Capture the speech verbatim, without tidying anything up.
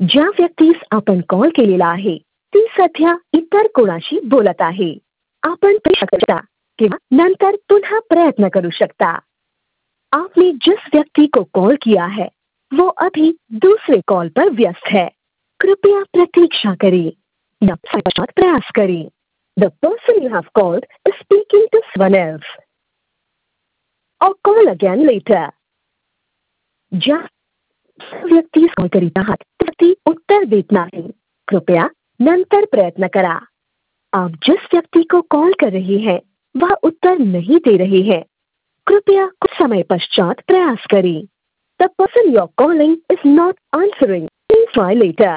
ज्या व्यक्तीस आपण कॉल केलेला आहे ती सध्या इतर कोणाशी बोलत आहे. आपण प्रयत्न करू शकता किंवा नंतर पुनः प्रयत्न करू सकता. आपने जिस व्यक्ति को कॉल किया है वो अभी दूसरे कॉल पर व्यस्त है. कृपया प्रतीक्षा करें या पश्चात प्रयास करें. The person you have called is speaking to someone else. Or call again later. ज्या व्यक्तीस कॉल करीत आहात त्या व्यक्ती उत्तर देत नाही. कृपया नंतर प्रयत्न करा. आप जिस व्यक्ति को कॉल कर रहे हैं वह उत्तर नहीं दे रहे हैं. कृपया कुछ समय पश्चात प्रयास करें. The person you are calling is not answering. Please try later.